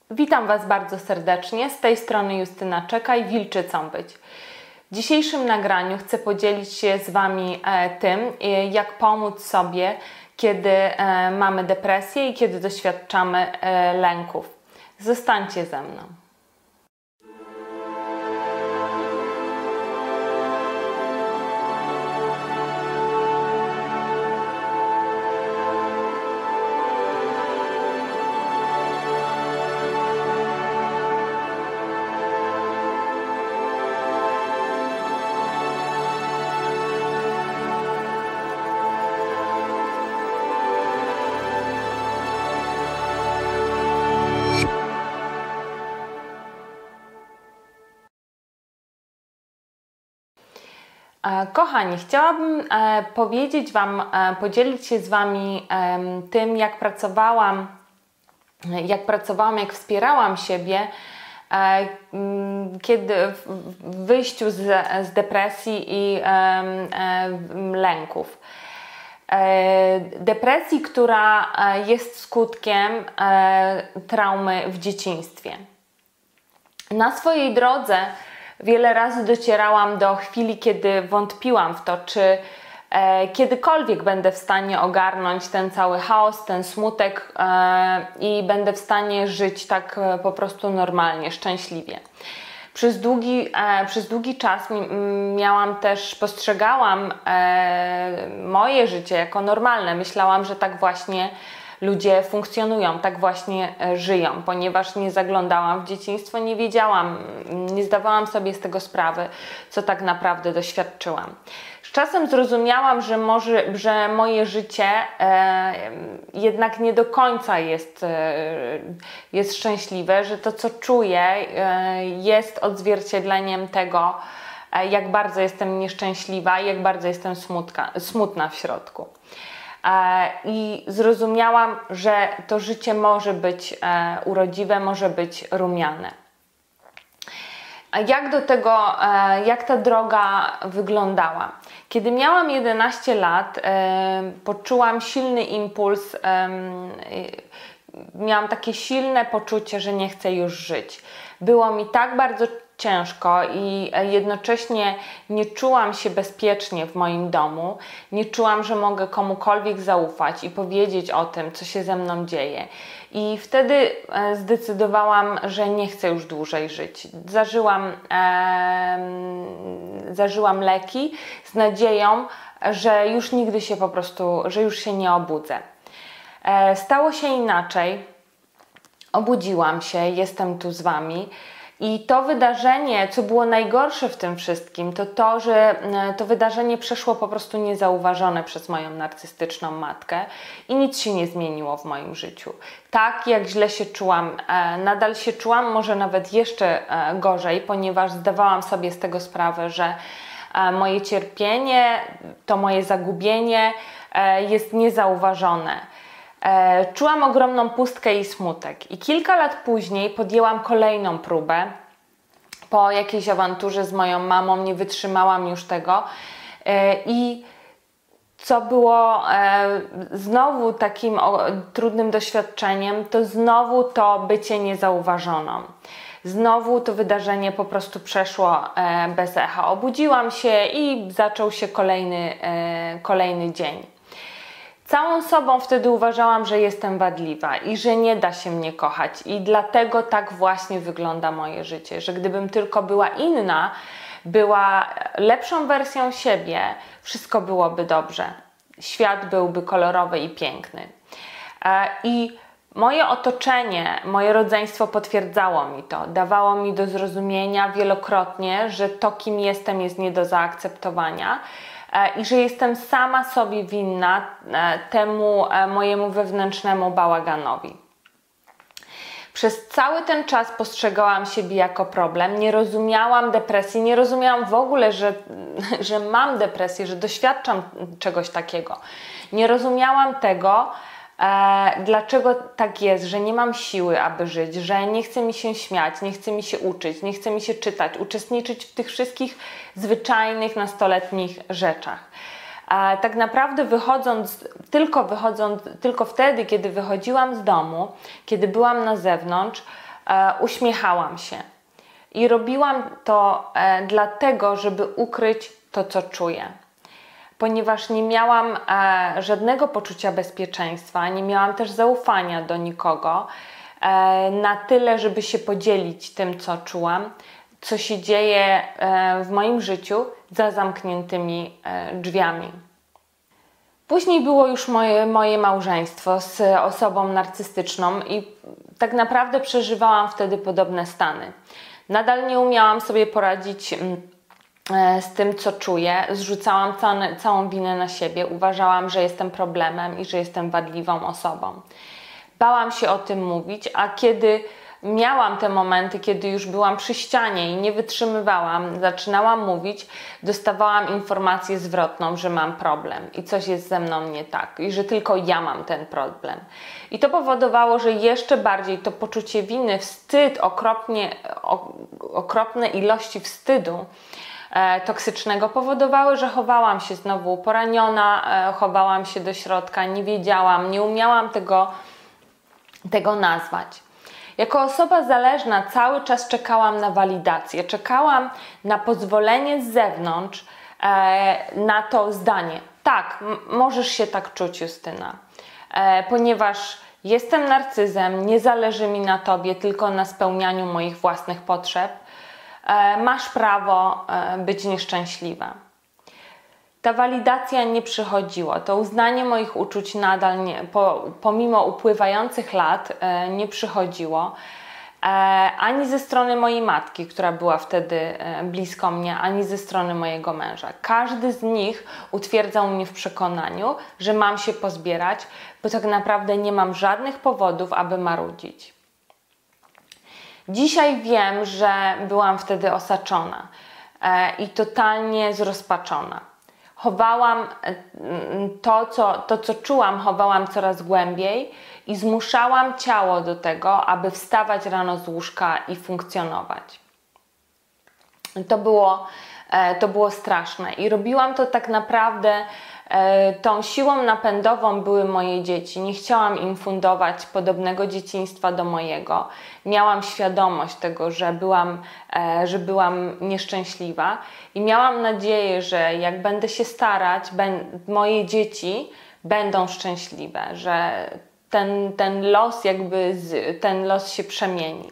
Witam Was bardzo serdecznie, z tej strony Justyna Czekaj, Wilczycą być. W dzisiejszym nagraniu chcę podzielić się z Wami tym, jak pomóc sobie, kiedy mamy depresję i kiedy doświadczamy lęków. Zostańcie ze mną. Kochani, chciałabym powiedzieć Wam, podzielić się z Wami tym, jak pracowałam, jak wspierałam siebie, kiedy w wyjściu z depresji i lęków. Depresji, która jest skutkiem traumy w dzieciństwie. Na swojej drodze wiele razy docierałam do chwili, kiedy wątpiłam w to, czy kiedykolwiek będę w stanie ogarnąć ten cały chaos, ten smutek i będę w stanie żyć tak po prostu normalnie, szczęśliwie. Przez długi czas postrzegałam moje życie jako normalne. Myślałam, że tak właśnie ludzie funkcjonują, tak właśnie żyją, ponieważ nie zaglądałam w dzieciństwo, nie wiedziałam, nie zdawałam sobie z tego sprawy, co tak naprawdę doświadczyłam. Z czasem zrozumiałam, że moje życie jednak nie do końca jest szczęśliwe, że to, co czuję, jest odzwierciedleniem tego, jak bardzo jestem nieszczęśliwa i jak bardzo jestem smutna w środku. I zrozumiałam, że to życie może być urodziwe, może być rumiane. Jak ta droga wyglądała? Kiedy miałam 11 lat, poczułam silny impuls, miałam takie silne poczucie, że nie chcę już żyć. Było mi tak bardzo ciężko i jednocześnie nie czułam się bezpiecznie w moim domu, nie czułam, że mogę komukolwiek zaufać i powiedzieć o tym, co się ze mną dzieje. I wtedy zdecydowałam, że nie chcę już dłużej żyć. Zażyłam leki z nadzieją, że już nigdy się że już się nie obudzę. Stało się inaczej. Obudziłam się, jestem tu z Wami. I to wydarzenie, co było najgorsze w tym wszystkim, to, że to wydarzenie przeszło po prostu niezauważone przez moją narcystyczną matkę i nic się nie zmieniło w moim życiu. Tak jak źle się czułam, nadal się czułam, może nawet jeszcze gorzej, ponieważ zdawałam sobie z tego sprawę, że moje cierpienie, to moje zagubienie jest niezauważone. Czułam ogromną pustkę i smutek i kilka lat później podjęłam kolejną próbę. Po jakiejś awanturze z moją mamą nie wytrzymałam już tego i co było znowu takim trudnym doświadczeniem, to znowu to bycie niezauważoną. Znowu to wydarzenie po prostu przeszło bez echa. Obudziłam się i zaczął się kolejny dzień. Całą sobą wtedy uważałam, że jestem wadliwa i że nie da się mnie kochać i dlatego tak właśnie wygląda moje życie, że gdybym tylko była inna, była lepszą wersją siebie, wszystko byłoby dobrze. Świat byłby kolorowy i piękny. I moje otoczenie, moje rodzeństwo potwierdzało mi to, dawało mi do zrozumienia wielokrotnie, że to, kim jestem, jest nie do zaakceptowania i że jestem sama sobie winna temu mojemu wewnętrznemu bałaganowi. Przez cały ten czas postrzegałam siebie jako problem, nie rozumiałam depresji, nie rozumiałam w ogóle, że mam depresję, że doświadczam czegoś takiego. Nie rozumiałam tego, dlaczego tak jest, że nie mam siły, aby żyć, że nie chce mi się śmiać, nie chce mi się uczyć, nie chce mi się czytać, uczestniczyć w tych wszystkich zwyczajnych, nastoletnich rzeczach. Tak naprawdę tylko wtedy, kiedy wychodziłam z domu, kiedy byłam na zewnątrz, uśmiechałam się. I robiłam to dlatego, żeby ukryć to, co czuję. Ponieważ nie miałam żadnego poczucia bezpieczeństwa, nie miałam też zaufania do nikogo na tyle, żeby się podzielić tym, co czułam, co się dzieje w moim życiu za zamkniętymi drzwiami. Później było już moje małżeństwo z osobą narcystyczną i tak naprawdę przeżywałam wtedy podobne stany. Nadal nie umiałam sobie poradzić z tym, co czuję. Zrzucałam całą winę na siebie. Uważałam, że jestem problemem i że jestem wadliwą osobą. Bałam się o tym mówić, a kiedy miałam te momenty, kiedy już byłam przy ścianie i nie wytrzymywałam, zaczynałam mówić, dostawałam informację zwrotną, że mam problem i coś jest ze mną nie tak i że tylko ja mam ten problem. I to powodowało, że jeszcze bardziej to poczucie winy, wstyd, okropne ilości wstydu toksycznego powodowały, że chowałam się znowu poraniona, chowałam się do środka, nie wiedziałam, nie umiałam tego nazwać. Jako osoba zależna cały czas czekałam na walidację, czekałam na pozwolenie z zewnątrz na to zdanie. Tak, możesz się tak czuć, Justyna, ponieważ jestem narcyzem, nie zależy mi na tobie, tylko na spełnianiu moich własnych potrzeb. Masz prawo być nieszczęśliwa. Ta walidacja nie przychodziła, to uznanie moich uczuć nadal pomimo upływających lat nie przychodziło ani ze strony mojej matki, która była wtedy blisko mnie, ani ze strony mojego męża. Każdy z nich utwierdzał mnie w przekonaniu, że mam się pozbierać, bo tak naprawdę nie mam żadnych powodów, aby marudzić. Dzisiaj wiem, że byłam wtedy osaczona i totalnie zrozpaczona. Chowałam to, co czułam, chowałam coraz głębiej i zmuszałam ciało do tego, aby wstawać rano z łóżka i funkcjonować. To było straszne i robiłam to tak naprawdę, tą siłą napędową były moje dzieci. Nie chciałam im fundować podobnego dzieciństwa do mojego. Miałam świadomość tego, że byłam nieszczęśliwa i miałam nadzieję, że jak będę się starać, moje dzieci będą szczęśliwe, że ten los się przemieni.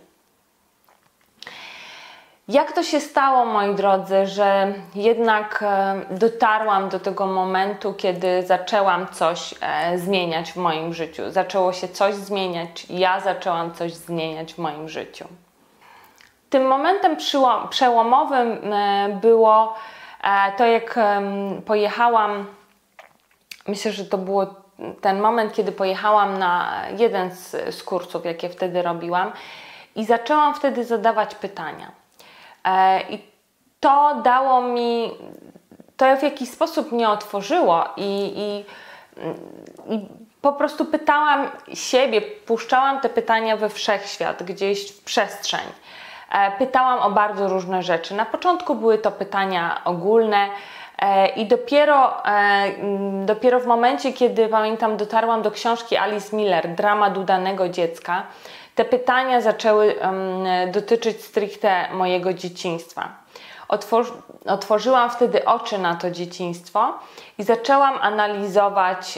Jak to się stało, moi drodzy, że jednak dotarłam do tego momentu, kiedy zaczęłam coś zmieniać w moim życiu. Zaczęło się coś zmieniać, ja zaczęłam coś zmieniać w moim życiu. Tym momentem przełomowym było to, jak pojechałam, myślę, że to było ten moment, kiedy pojechałam na jeden z kursów, jakie wtedy robiłam i zaczęłam wtedy zadawać pytania. I to dało mi, to w jakiś sposób mnie otworzyło i po prostu pytałam siebie, puszczałam te pytania we wszechświat, gdzieś w przestrzeń. Pytałam o bardzo różne rzeczy. Na początku były to pytania ogólne i dopiero w momencie, kiedy pamiętam, dotarłam do książki Alice Miller, Dramat udanego dziecka, te pytania zaczęły dotyczyć stricte mojego dzieciństwa. Otworzyłam wtedy oczy na to dzieciństwo i zaczęłam analizować,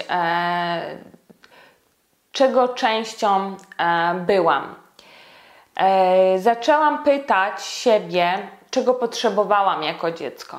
czego częścią byłam. Zaczęłam pytać siebie, czego potrzebowałam jako dziecko.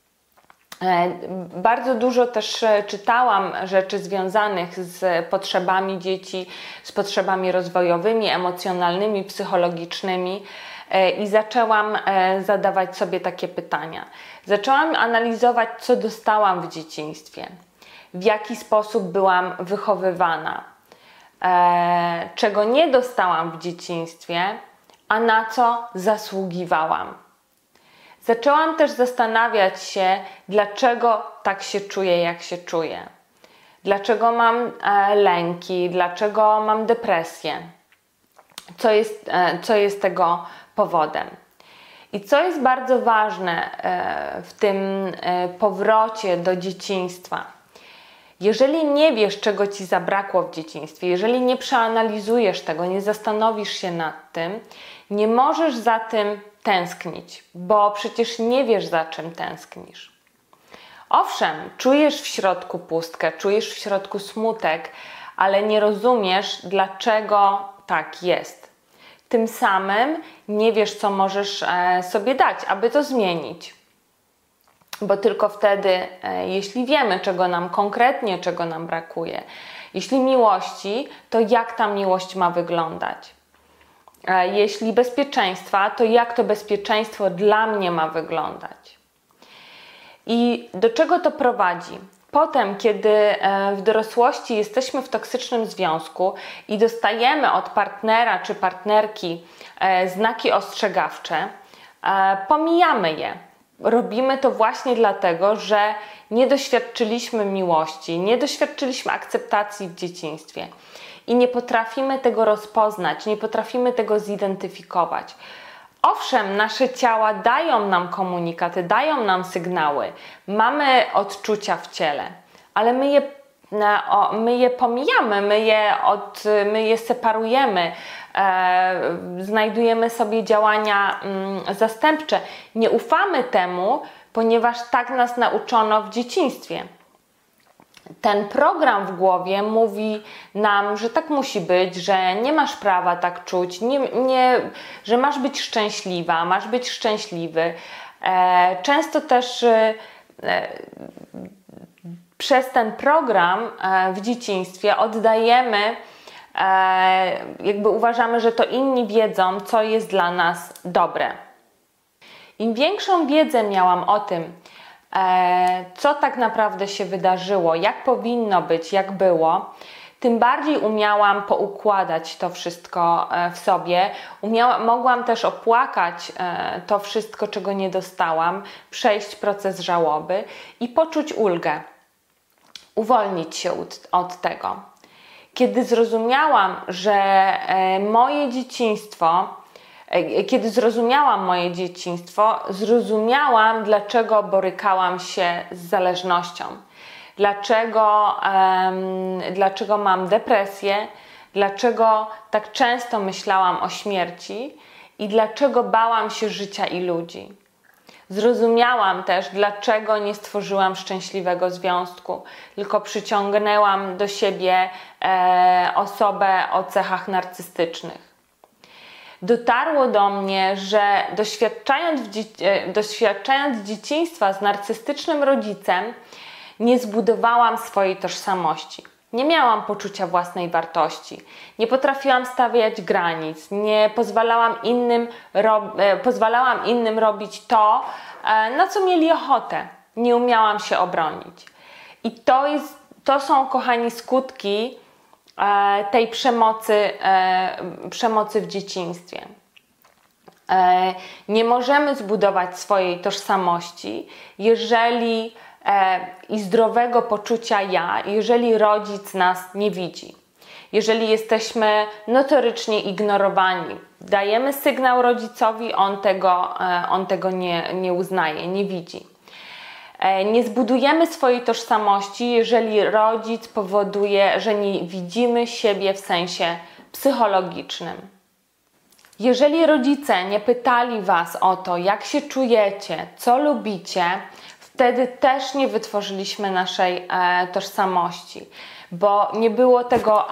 Bardzo dużo też czytałam rzeczy związanych z potrzebami dzieci, z potrzebami rozwojowymi, emocjonalnymi, psychologicznymi i zaczęłam zadawać sobie takie pytania. Zaczęłam analizować, co dostałam w dzieciństwie, w jaki sposób byłam wychowywana, czego nie dostałam w dzieciństwie, a na co zasługiwałam. Zaczęłam też zastanawiać się, dlaczego tak się czuję, jak się czuję. Dlaczego mam lęki, dlaczego mam depresję. Co jest tego powodem. I co jest bardzo ważne w tym powrocie do dzieciństwa. Jeżeli nie wiesz, czego Ci zabrakło w dzieciństwie, jeżeli nie przeanalizujesz tego, nie zastanowisz się nad tym, nie możesz za tym tęsknić, bo przecież nie wiesz, za czym tęsknisz. Owszem, czujesz w środku pustkę, czujesz w środku smutek, ale nie rozumiesz, dlaczego tak jest. Tym samym nie wiesz, co możesz sobie dać, aby to zmienić. Bo tylko wtedy, jeśli wiemy, czego nam brakuje, jeśli miłości, to jak ta miłość ma wyglądać? Jeśli bezpieczeństwa, to jak to bezpieczeństwo dla mnie ma wyglądać? I do czego to prowadzi? Potem, kiedy w dorosłości jesteśmy w toksycznym związku i dostajemy od partnera czy partnerki znaki ostrzegawcze, pomijamy je. Robimy to właśnie dlatego, że nie doświadczyliśmy miłości, nie doświadczyliśmy akceptacji w dzieciństwie i nie potrafimy tego rozpoznać, nie potrafimy tego zidentyfikować. Owszem, nasze ciała dają nam komunikaty, dają nam sygnały, mamy odczucia w ciele, ale my je pomijamy, my je separujemy, znajdujemy sobie działania zastępcze. Nie ufamy temu, ponieważ tak nas nauczono w dzieciństwie. Ten program w głowie mówi nam, że tak musi być, że nie masz prawa tak czuć, że masz być szczęśliwa, masz być szczęśliwy. Często też przez ten program w dzieciństwie oddajemy, jakby uważamy, że to inni wiedzą, co jest dla nas dobre. Im większą wiedzę miałam o tym, co tak naprawdę się wydarzyło, jak powinno być, jak było, tym bardziej umiałam poukładać to wszystko w sobie. Mogłam też opłakać to wszystko, czego nie dostałam, przejść proces żałoby i poczuć ulgę, uwolnić się od tego. Kiedy zrozumiałam, że kiedy zrozumiałam moje dzieciństwo, zrozumiałam, dlaczego borykałam się z zależnością. Dlaczego mam depresję, dlaczego tak często myślałam o śmierci i dlaczego bałam się życia i ludzi. Zrozumiałam też, dlaczego nie stworzyłam szczęśliwego związku, tylko przyciągnęłam do siebie osobę o cechach narcystycznych. Dotarło do mnie, że doświadczając dzieciństwa z narcystycznym rodzicem, nie zbudowałam swojej tożsamości. Nie miałam poczucia własnej wartości. Nie potrafiłam stawiać granic. Nie pozwalałam innym robić to, na co mieli ochotę. Nie umiałam się obronić. I to są, kochani, skutki tej przemocy w dzieciństwie. Nie możemy zbudować swojej tożsamości, i zdrowego poczucia ja, jeżeli rodzic nas nie widzi. Jeżeli jesteśmy notorycznie ignorowani, dajemy sygnał rodzicowi, on tego nie uznaje, nie widzi. Nie zbudujemy swojej tożsamości, jeżeli rodzic powoduje, że nie widzimy siebie w sensie psychologicznym. Jeżeli rodzice nie pytali Was o to, jak się czujecie, co lubicie, wtedy też nie wytworzyliśmy naszej tożsamości, bo nie było tego,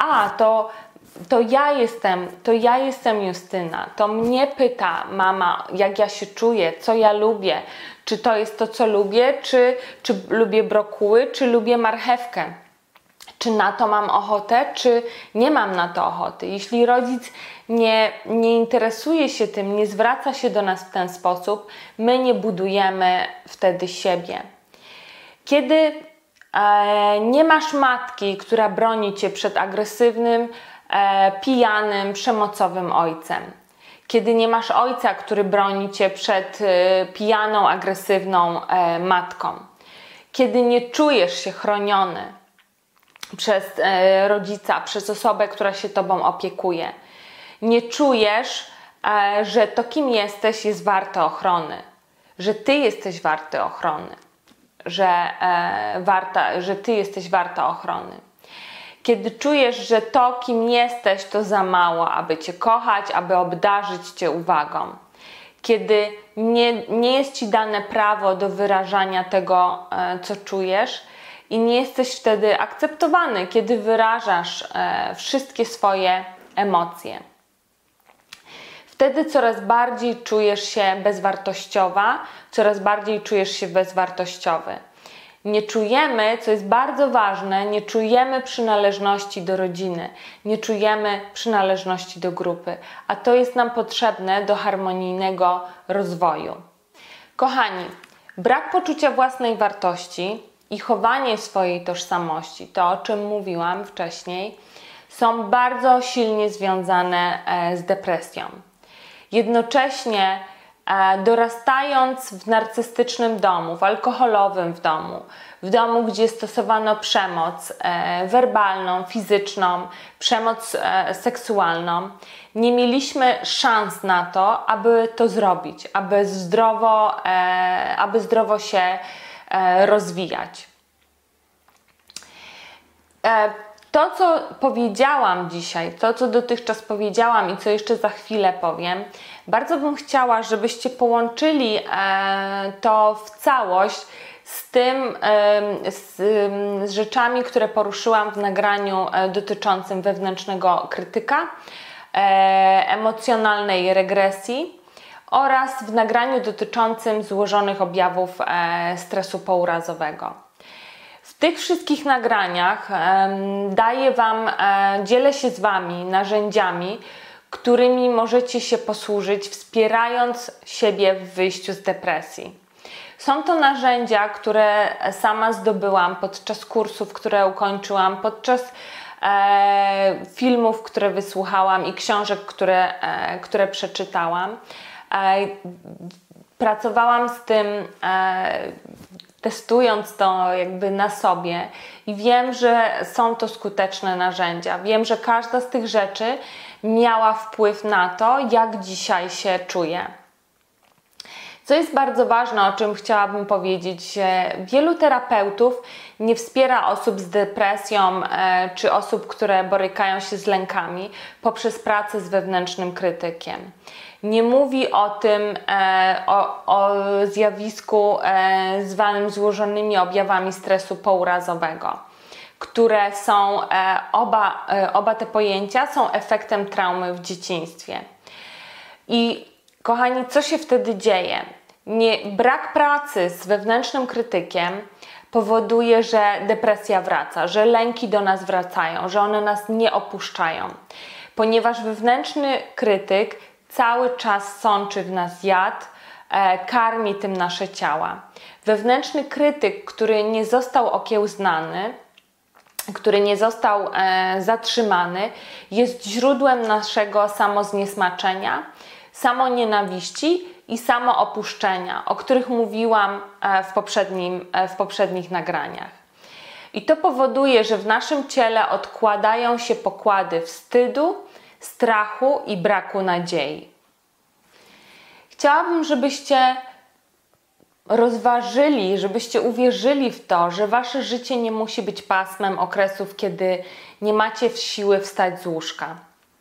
to ja jestem Justyna, to mnie pyta mama, jak ja się czuję, co ja lubię, czy to jest to, co lubię, czy lubię brokuły, czy lubię marchewkę, czy na to mam ochotę, czy nie mam na to ochoty. Jeśli rodzic nie interesuje się tym, nie zwraca się do nas w ten sposób, my nie budujemy wtedy siebie. Kiedy nie masz matki, która broni Cię przed agresywnym, pijanym, przemocowym ojcem, kiedy nie masz ojca, który broni Cię przed pijaną, agresywną matką, kiedy nie czujesz się chroniony przez rodzica, przez osobę, która się Tobą opiekuje, nie czujesz, że to, kim jesteś, jest warte ochrony, że Ty jesteś warty ochrony, że Ty jesteś warta ochrony. Kiedy czujesz, że to, kim jesteś, to za mało, aby Cię kochać, aby obdarzyć Cię uwagą. Kiedy nie jest Ci dane prawo do wyrażania tego, co czujesz i nie jesteś wtedy akceptowany, kiedy wyrażasz wszystkie swoje emocje. Wtedy coraz bardziej czujesz się bezwartościowa, coraz bardziej czujesz się bezwartościowy. Nie czujemy, co jest bardzo ważne, nie czujemy przynależności do rodziny, nie czujemy przynależności do grupy, a to jest nam potrzebne do harmonijnego rozwoju. Kochani, brak poczucia własnej wartości i chowanie swojej tożsamości, to o czym mówiłam wcześniej, są bardzo silnie związane z depresją. Jednocześnie dorastając w narcystycznym domu, w alkoholowym w domu, gdzie stosowano przemoc werbalną, fizyczną, przemoc seksualną, nie mieliśmy szans na to, aby to zrobić, aby zdrowo się rozwijać. To, co powiedziałam dzisiaj, to, co dotychczas powiedziałam i co jeszcze za chwilę powiem, bardzo bym chciała, żebyście połączyli to w całość z tym, z rzeczami, które poruszyłam w nagraniu dotyczącym wewnętrznego krytyka, emocjonalnej regresji oraz w nagraniu dotyczącym złożonych objawów stresu pourazowego. W tych wszystkich nagraniach dzielę się z Wami narzędziami, którymi możecie się posłużyć, wspierając siebie w wyjściu z depresji. Są to narzędzia, które sama zdobyłam podczas kursów, które ukończyłam, podczas filmów, które wysłuchałam i książek, które przeczytałam. Pracowałam z tym, testując to jakby na sobie i wiem, że są to skuteczne narzędzia. Wiem, że każda z tych rzeczy miała wpływ na to, jak dzisiaj się czuję. Co jest bardzo ważne, o czym chciałabym powiedzieć, że wielu terapeutów nie wspiera osób z depresją czy osób, które borykają się z lękami poprzez pracę z wewnętrznym krytykiem. Nie mówi o tym, o zjawisku zwanym złożonymi objawami stresu pourazowego, które są, oba te pojęcia są efektem traumy w dzieciństwie. I kochani, co się wtedy dzieje? Brak pracy z wewnętrznym krytykiem powoduje, że depresja wraca, że lęki do nas wracają, że one nas nie opuszczają. Ponieważ wewnętrzny krytyk cały czas sączy w nas jad, karmi tym nasze ciała. Wewnętrzny krytyk, który nie został okiełznany, który nie został zatrzymany, jest źródłem naszego samozniesmaczenia, samonienawiści i samoopuszczenia, o których mówiłam w poprzednich nagraniach. I to powoduje, że w naszym ciele odkładają się pokłady wstydu, strachu i braku nadziei. Chciałabym, żebyście rozważyli, żebyście uwierzyli w to, że wasze życie nie musi być pasmem okresów, kiedy nie macie siły wstać z łóżka.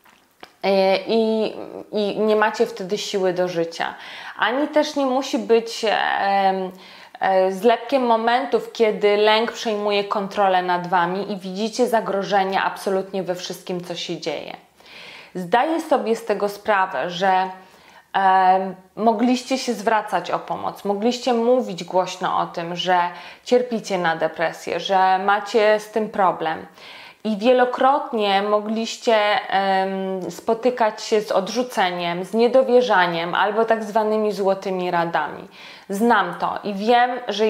I nie macie wtedy siły do życia. Ani też nie musi być zlepkiem momentów, kiedy lęk przejmuje kontrolę nad wami i widzicie zagrożenia absolutnie we wszystkim, co się dzieje. Zdaję sobie z tego sprawę, że mogliście się zwracać o pomoc, mogliście mówić głośno o tym, że cierpicie na depresję, że macie z tym problem. I wielokrotnie mogliście spotykać się z odrzuceniem, z niedowierzaniem albo tak zwanymi złotymi radami. Znam to i wiem, że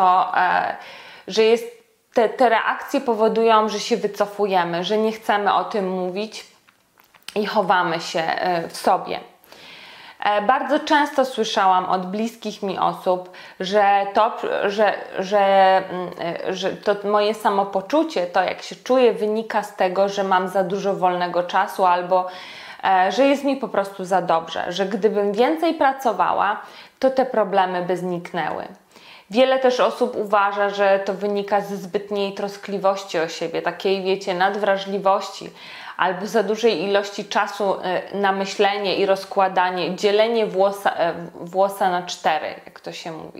te reakcje powodują, że się wycofujemy, że nie chcemy o tym mówić i chowamy się w sobie. Bardzo często słyszałam od bliskich mi osób, że to moje samopoczucie, to jak się czuję, wynika z tego, że mam za dużo wolnego czasu albo że jest mi po prostu za dobrze, że gdybym więcej pracowała, to te problemy by zniknęły. Wiele też osób uważa, że to wynika ze zbytniej troskliwości o siebie, takiej, wiecie, nadwrażliwości, albo za dużej ilości czasu na myślenie i rozkładanie, dzielenie włosa na 4, jak to się mówi.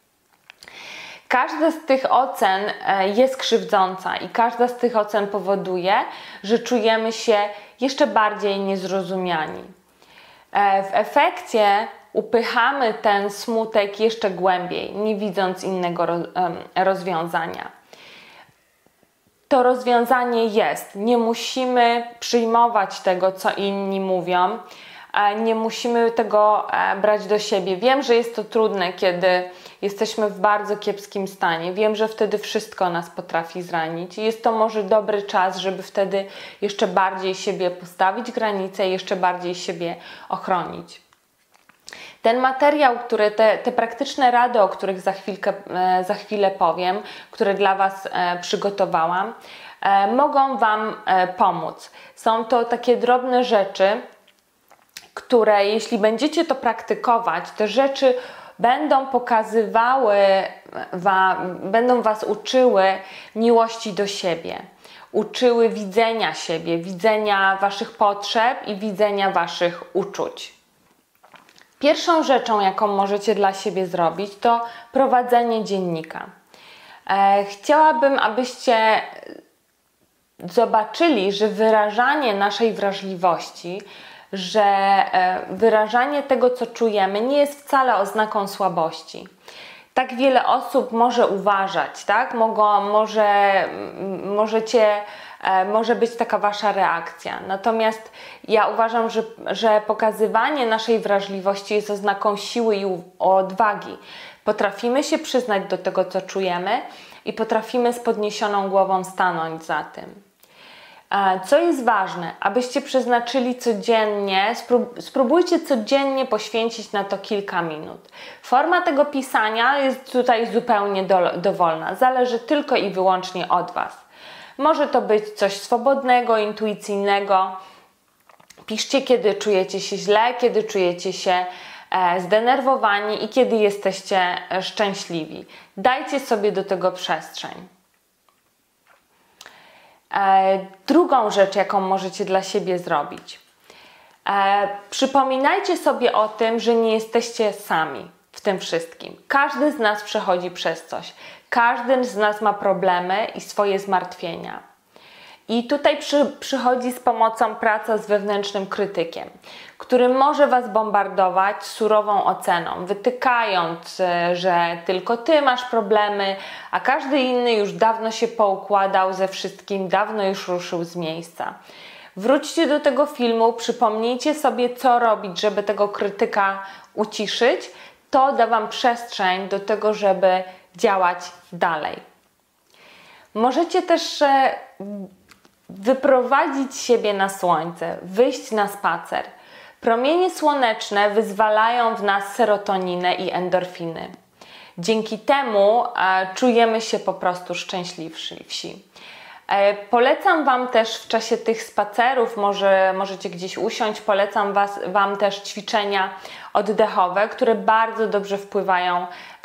Każda z tych ocen jest krzywdząca i każda z tych ocen powoduje, że czujemy się jeszcze bardziej niezrozumiani. W efekcie upychamy ten smutek jeszcze głębiej, nie widząc innego rozwiązania. To rozwiązanie jest. Nie musimy przyjmować tego, co inni mówią. Nie musimy tego brać do siebie. Wiem, że jest to trudne, kiedy jesteśmy w bardzo kiepskim stanie. Wiem, że wtedy wszystko nas potrafi zranić. I jest to może dobry czas, żeby wtedy jeszcze bardziej siebie postawić granice, jeszcze bardziej siebie ochronić. Ten materiał, te praktyczne rady, o których za chwilę powiem, które dla Was przygotowałam, mogą Wam pomóc. Są to takie drobne rzeczy, które jeśli będziecie to praktykować, te rzeczy będą pokazywały będą Was uczyły miłości do siebie, uczyły widzenia siebie, widzenia Waszych potrzeb i widzenia Waszych uczuć. Pierwszą rzeczą, jaką możecie dla siebie zrobić, to prowadzenie dziennika. Chciałabym, abyście zobaczyli, że wyrażanie naszej wrażliwości, że wyrażanie tego, co czujemy, nie jest wcale oznaką słabości. Tak wiele osób może uważać, tak? Może być taka Wasza reakcja. Natomiast ja uważam, że pokazywanie naszej wrażliwości jest oznaką siły i odwagi. Potrafimy się przyznać do tego, co czujemy i potrafimy z podniesioną głową stanąć za tym. Co jest ważne, abyście przeznaczyli codziennie, spróbujcie codziennie poświęcić na to kilka minut. Forma tego pisania jest tutaj zupełnie dowolna, zależy tylko i wyłącznie od Was. Może to być coś swobodnego, intuicyjnego. Piszcie, kiedy czujecie się źle, kiedy czujecie się zdenerwowani i kiedy jesteście szczęśliwi. Dajcie sobie do tego przestrzeń. Drugą rzecz, jaką możecie dla siebie zrobić. Przypominajcie sobie o tym, że nie jesteście sami w tym wszystkim. Każdy z nas przechodzi przez coś. Każdy z nas ma problemy i swoje zmartwienia. I tutaj przychodzi z pomocą praca z wewnętrznym krytykiem, który może Was bombardować surową oceną, wytykając, że tylko Ty masz problemy, a każdy inny już dawno się poukładał ze wszystkim, dawno już ruszył z miejsca. Wróćcie do tego filmu, przypomnijcie sobie, co robić, żeby tego krytyka uciszyć. To da Wam przestrzeń do tego, żeby działać dalej. Możecie też wyprowadzić siebie na słońce, wyjść na spacer. Promienie słoneczne wyzwalają w nas serotoninę i endorfiny. Dzięki temu czujemy się po prostu szczęśliwsi. Polecam Wam też w czasie tych spacerów, możecie gdzieś usiąść, polecam Wam też ćwiczenia oddechowe, które bardzo dobrze wpływają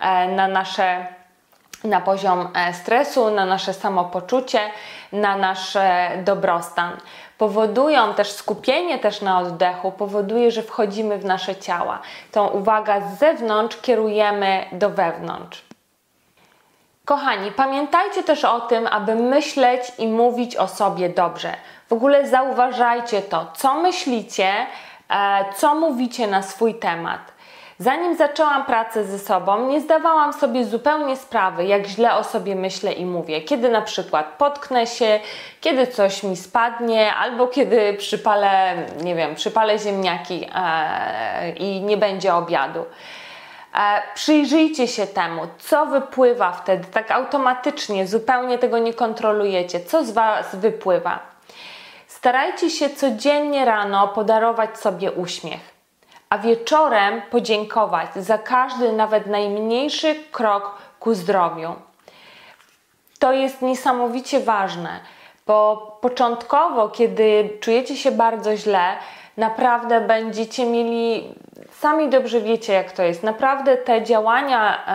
na poziom stresu, na nasze samopoczucie, na nasz dobrostan. Powodują też skupienie na oddechu, powoduje, że wchodzimy w nasze ciała. Tą uwagę z zewnątrz kierujemy do wewnątrz. Kochani, pamiętajcie też o tym, aby myśleć i mówić o sobie dobrze. W ogóle zauważajcie to, co myślicie, co mówicie na swój temat. Zanim zaczęłam pracę ze sobą, nie zdawałam sobie zupełnie sprawy, jak źle o sobie myślę i mówię. Kiedy na przykład potknę się, kiedy coś mi spadnie, albo kiedy przypalę ziemniaki i nie będzie obiadu. Przyjrzyjcie się temu, co wypływa wtedy, tak automatycznie, zupełnie tego nie kontrolujecie, co z Was wypływa. Starajcie się codziennie rano podarować sobie uśmiech, a wieczorem podziękować za każdy, nawet najmniejszy krok ku zdrowiu. To jest niesamowicie ważne, bo początkowo, kiedy czujecie się bardzo źle, naprawdę będziecie mieli Sami dobrze wiecie, jak to jest. Naprawdę te działania,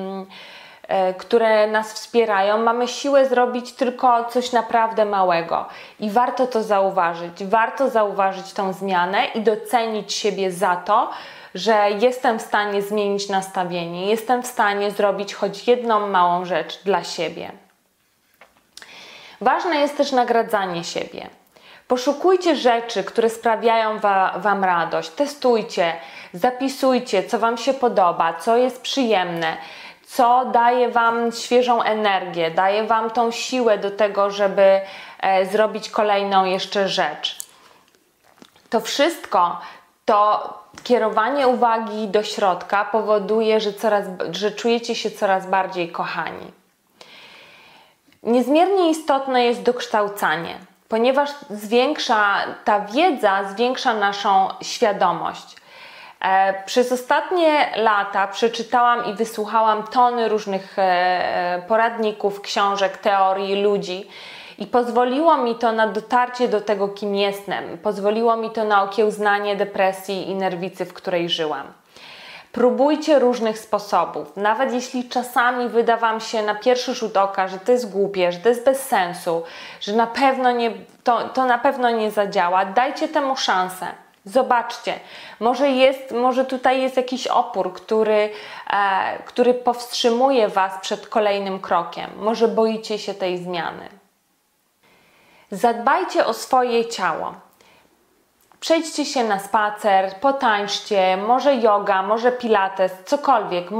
które nas wspierają, mamy siłę zrobić tylko coś naprawdę małego. I warto to zauważyć. Warto zauważyć tą zmianę i docenić siebie za to, że jestem w stanie zmienić nastawienie, jestem w stanie zrobić choć jedną małą rzecz dla siebie. Ważne jest też nagradzanie siebie. Poszukujcie rzeczy, które sprawiają Wam radość. Testujcie, zapisujcie, co Wam się podoba, co jest przyjemne, co daje Wam świeżą energię, daje Wam tą siłę do tego, żeby zrobić kolejną jeszcze rzecz. To wszystko, to kierowanie uwagi do środka powoduje, że czujecie się coraz bardziej kochani. Niezmiernie istotne jest dokształcanie, ponieważ ta wiedza zwiększa naszą świadomość. Przez ostatnie lata przeczytałam i wysłuchałam tony różnych poradników, książek, teorii, ludzi i pozwoliło mi to na dotarcie do tego, kim jestem. Pozwoliło mi to na okiełznanie depresji i nerwicy, w której żyłam. Próbujcie różnych sposobów, nawet jeśli czasami wyda Wam się na pierwszy rzut oka, że to jest głupie, że to jest bez sensu, że to na pewno nie zadziała, dajcie temu szansę. Zobaczcie, może tutaj jest jakiś opór, który powstrzymuje Was przed kolejnym krokiem. Może boicie się tej zmiany. Zadbajcie o swoje ciało. Przejdźcie się na spacer, potańczcie, może yoga, może pilates, cokolwiek,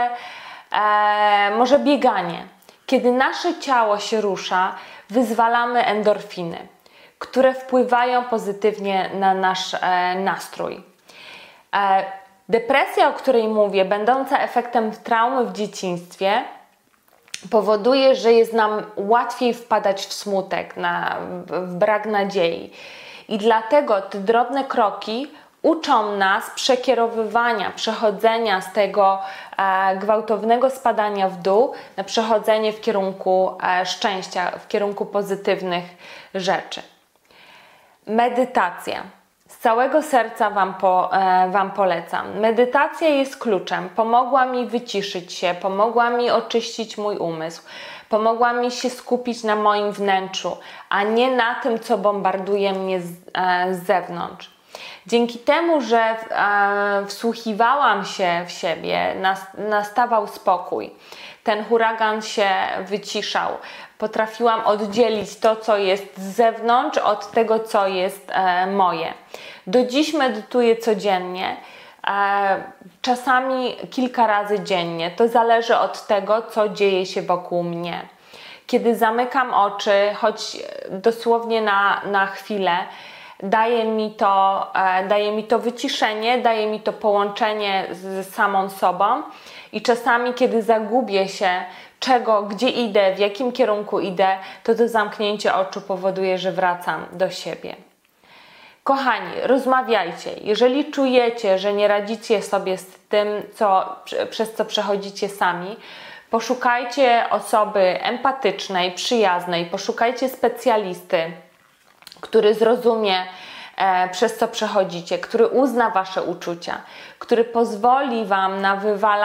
może bieganie. Kiedy nasze ciało się rusza, wyzwalamy endorfiny, które wpływają pozytywnie na nasz nastrój. Depresja, o której mówię, będąca efektem traumy w dzieciństwie, powoduje, że jest nam łatwiej wpadać w smutek, w brak nadziei. I dlatego te drobne kroki uczą nas przekierowywania, przechodzenia z tego gwałtownego spadania w dół na przechodzenie w kierunku szczęścia, w kierunku pozytywnych rzeczy. Medytacja. Z całego serca Wam polecam. Medytacja jest kluczem. Pomogła mi wyciszyć się, pomogła mi oczyścić mój umysł, pomogła mi się skupić na moim wnętrzu, a nie na tym, co bombarduje mnie z zewnątrz. Dzięki temu, że wsłuchiwałam się w siebie, nastawał spokój. Ten huragan się wyciszał. Potrafiłam oddzielić to, co jest z zewnątrz, od tego, co jest moje. Do dziś medytuję codziennie, czasami kilka razy dziennie. To zależy od tego, co dzieje się wokół mnie. Kiedy zamykam oczy, choć dosłownie na chwilę, daje mi to wyciszenie, daje mi to połączenie z samą sobą i czasami, kiedy zagubię się, gdzie idę, w jakim kierunku idę, to zamknięcie oczu powoduje, że wracam do siebie. Kochani, rozmawiajcie. Jeżeli czujecie, że nie radzicie sobie z tym, przez co przechodzicie sami, poszukajcie osoby empatycznej, przyjaznej, poszukajcie specjalisty, który zrozumie, przez co przechodzicie, który uzna Wasze uczucia, który pozwoli Wam na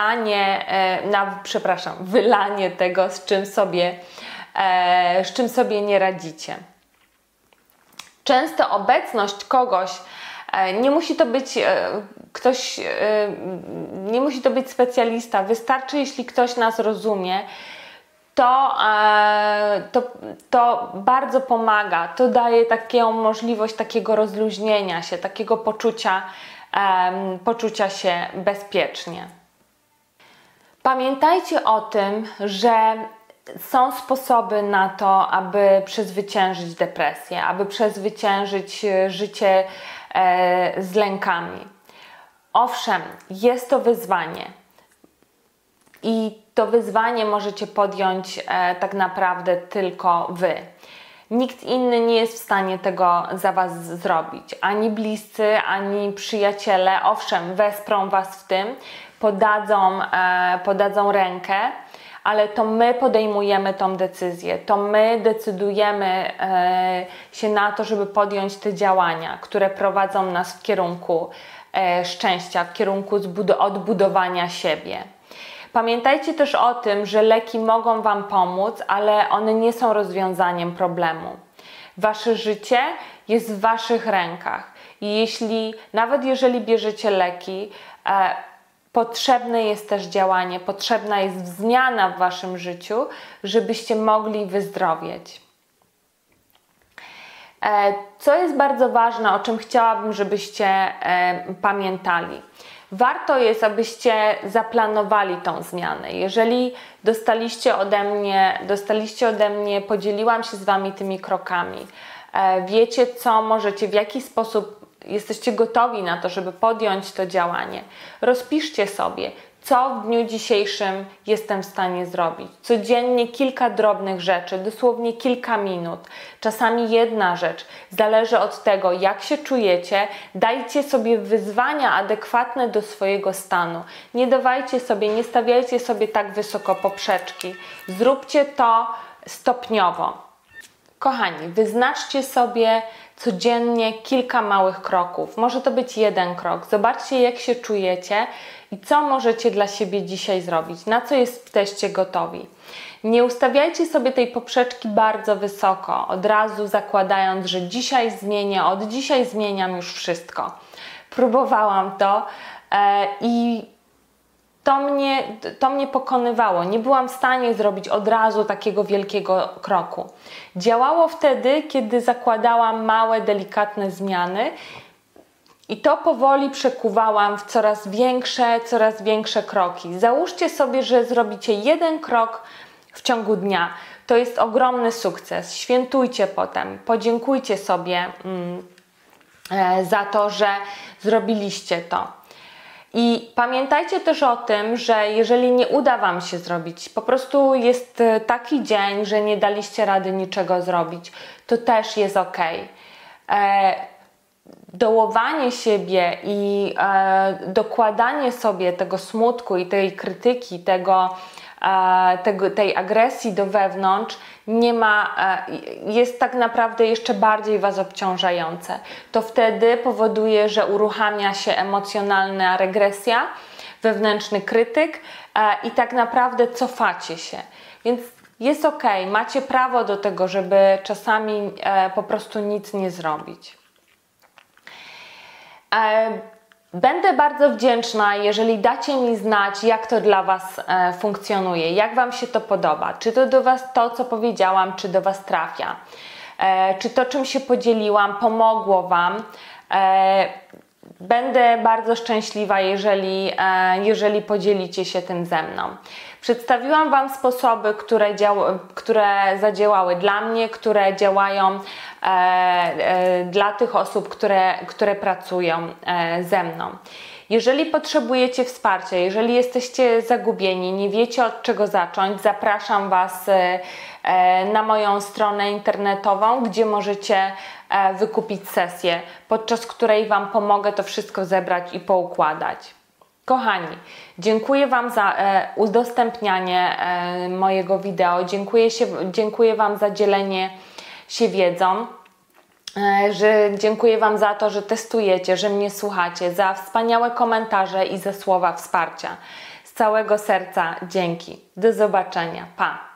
wylanie tego, z czym sobie nie radzicie. Często obecność kogoś, nie musi to być nie musi to być specjalista, wystarczy, jeśli ktoś nas rozumie, to bardzo pomaga, to daje taką możliwość takiego rozluźnienia się, takiego poczucia się bezpiecznie. Pamiętajcie o tym, że są sposoby na to, aby przezwyciężyć depresję, aby przezwyciężyć życie z lękami. Owszem, jest to wyzwanie i to wyzwanie możecie podjąć tak naprawdę tylko Wy. Nikt inny nie jest w stanie tego za Was zrobić. Ani bliscy, ani przyjaciele. Owszem, wesprą Was w tym, podadzą rękę, ale to my podejmujemy tą decyzję. To my decydujemy się na to, żeby podjąć te działania, które prowadzą nas w kierunku szczęścia, w kierunku odbudowania siebie. Pamiętajcie też o tym, że leki mogą Wam pomóc, ale one nie są rozwiązaniem problemu. Wasze życie jest w Waszych rękach i nawet jeżeli bierzecie leki, potrzebne jest też działanie, potrzebna jest zmiana w Waszym życiu, żebyście mogli wyzdrowieć. Co jest bardzo ważne, o czym chciałabym, żebyście pamiętali. Warto jest, abyście zaplanowali tą zmianę. Jeżeli dostaliście ode mnie, podzieliłam się z Wami tymi krokami. Wiecie, co możecie, w jaki sposób jesteście gotowi na to, żeby podjąć to działanie. Rozpiszcie sobie, co w dniu dzisiejszym jestem w stanie zrobić. Codziennie kilka drobnych rzeczy, dosłownie kilka minut, czasami jedna rzecz. Zależy od tego, jak się czujecie. Dajcie sobie wyzwania adekwatne do swojego stanu. Nie stawiajcie sobie tak wysoko poprzeczki. Zróbcie to stopniowo. Kochani, wyznaczcie sobie codziennie kilka małych kroków. Może to być jeden krok. Zobaczcie, jak się czujecie i co możecie dla siebie dzisiaj zrobić. Na co jesteście gotowi. Nie ustawiajcie sobie tej poprzeczki bardzo wysoko, od razu zakładając, że dzisiaj zmienię, od dzisiaj zmieniam już wszystko. Próbowałam to i to mnie pokonywało. Nie byłam w stanie zrobić od razu takiego wielkiego kroku. Działało wtedy, kiedy zakładałam małe, delikatne zmiany i to powoli przekuwałam w coraz większe kroki. Załóżcie sobie, że zrobicie jeden krok w ciągu dnia. To jest ogromny sukces. Świętujcie potem. Podziękujcie sobie za to, że zrobiliście to. I pamiętajcie też o tym, że jeżeli nie uda Wam się zrobić, po prostu jest taki dzień, że nie daliście rady niczego zrobić, to też jest ok. Dołowanie siebie i dokładanie sobie tego smutku i tej krytyki, tej agresji do wewnątrz jest tak naprawdę jeszcze bardziej Was obciążające. To wtedy powoduje, że uruchamia się emocjonalna regresja, wewnętrzny krytyk i tak naprawdę cofacie się. Więc jest ok, macie prawo do tego, żeby czasami po prostu nic nie zrobić. Będę bardzo wdzięczna, jeżeli dacie mi znać, jak to dla Was funkcjonuje, jak Wam się to podoba, czy to do Was to, co powiedziałam, czy do Was trafia, czy to, czym się podzieliłam, pomogło Wam. Będę bardzo szczęśliwa, jeżeli podzielicie się tym ze mną. Przedstawiłam Wam sposoby, które zadziałały dla mnie, które działają dla tych osób, które pracują ze mną. Jeżeli potrzebujecie wsparcia, jeżeli jesteście zagubieni, nie wiecie od czego zacząć, zapraszam Was na moją stronę internetową, gdzie możecie wykupić sesję, podczas której Wam pomogę to wszystko zebrać i poukładać. Kochani, dziękuję Wam za udostępnianie mojego wideo, dziękuję Wam za dzielenie się wiedzą, dziękuję Wam za to, że testujecie, że mnie słuchacie, za wspaniałe komentarze i za słowa wsparcia. Z całego serca dzięki. Do zobaczenia. Pa!